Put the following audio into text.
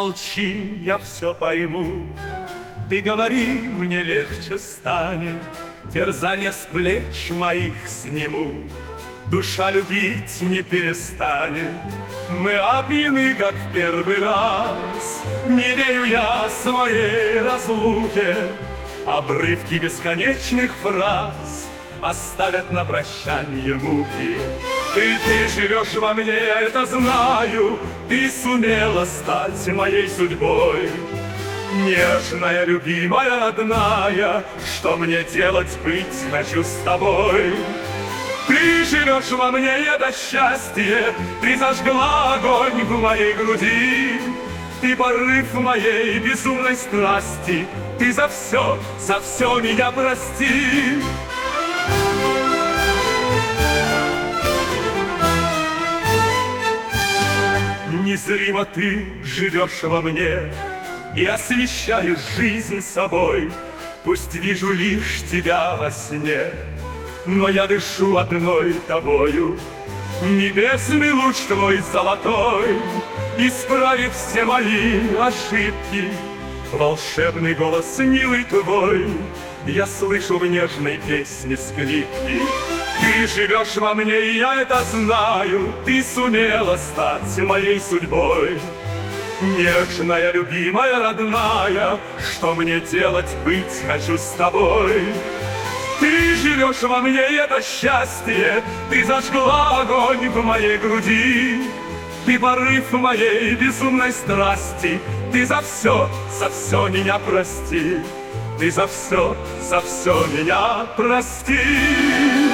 Молчи, я все пойму. Ты говори, мне легче станет, терзание с плеч моих сниму. Душа любить не перестанет, мы опьяны, как в первый раз. Не верю я своей разлуке, обрывки бесконечных фраз оставят на прощанье муки. Ты живешь во мне, я это знаю, ты сумела стать моей судьбой. Нежная, любимая, родная, что мне делать, быть хочу с тобой. Ты живешь во мне, это счастье, ты зажгла огонь в моей груди. Ты порыв моей безумной страсти, ты за все меня прости. Незримо ты живешь во мне и освещаешь жизнь собой. Пусть вижу лишь тебя во сне, но я дышу одной тобою. Небесный луч твой золотой исправит все мои ошибки. Волшебный голос милый твой я слышу в нежной песне скрипки. Ты живешь во мне, и я это знаю, ты сумела стать моей судьбой. Нежная, любимая, родная, что мне делать, быть хочу с тобой. Ты живешь во мне, и это счастье, ты зажгла огонь в моей груди. Ты порыв моей безумной страсти, ты за все меня прости. Ты за все меня прости.